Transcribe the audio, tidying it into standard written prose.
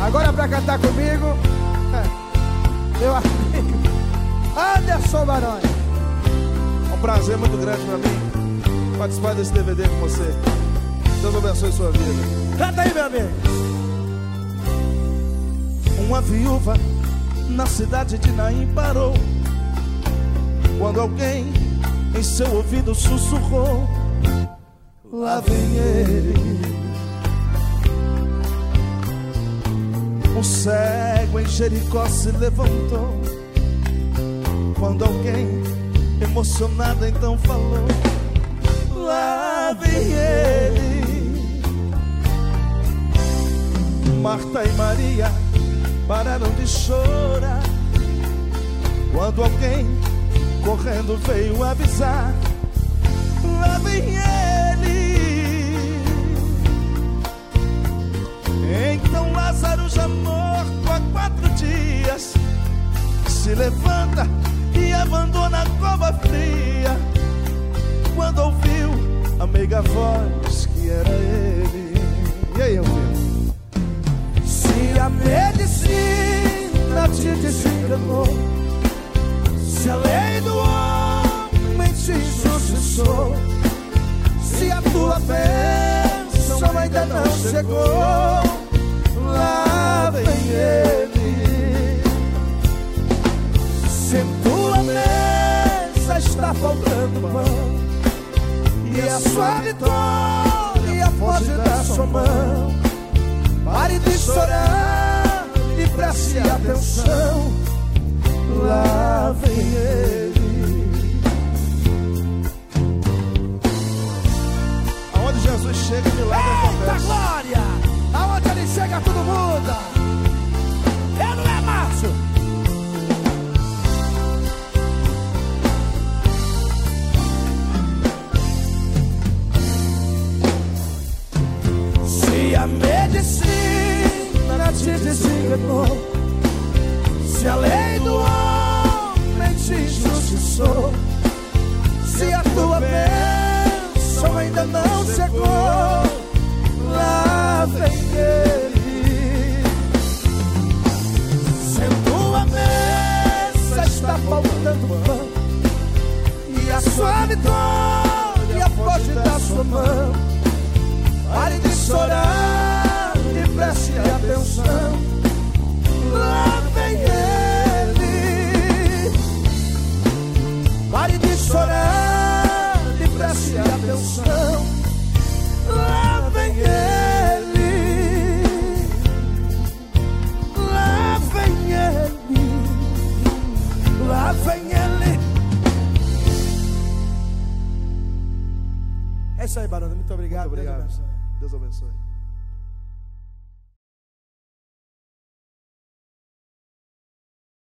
Agora pra cantar comigo, meu amigo Anderson Baroni. É um prazer muito grande pra mim participar desse DVD com você. Deus abençoe sua vida. Canta aí, meu amigo. Uma viúva na cidade de Naim parou quando alguém em seu ouvido sussurrou: lá vem ele. Um cego em Jericó se levantou quando alguém emocionado então falou: lá vem ele. Marta e Maria pararam de chorar quando alguém correndo veio avisar: lá vem ele. Então Lázaro, já morto há 4 dias, se levanta e abandona a cova fria quando ouviu a meiga voz que era ele. E aí, ouviu? Se a medicina te desenganou, se a lei do homem te injustiçou, se a tua bênção ainda não chegou, lá vem ele. Se em tua mesa está faltando pão e a sua vitória foge da sua mão, pare de chorar e preste atenção, lá vem ele. Aonde Jesus chega, milagre acontece. Eita glória! Aonde ele chega, tudo muda. Eu não é Márcio. Se a medicina te desenganou, se a lei do homem te injustiçou, se a tua bênção ainda não chegou, lá vem ele. Se em tua mesa está faltando pão e a sua vitória foge da sua mão, pare de chorar e preste atenção, lá vem ele. Pare de chorar e preste atenção, lá vem ele. Lá vem ele. Lá vem ele. É isso aí, Baroni. Muito obrigado. Muito obrigado. Deus abençoe. Deus abençoe.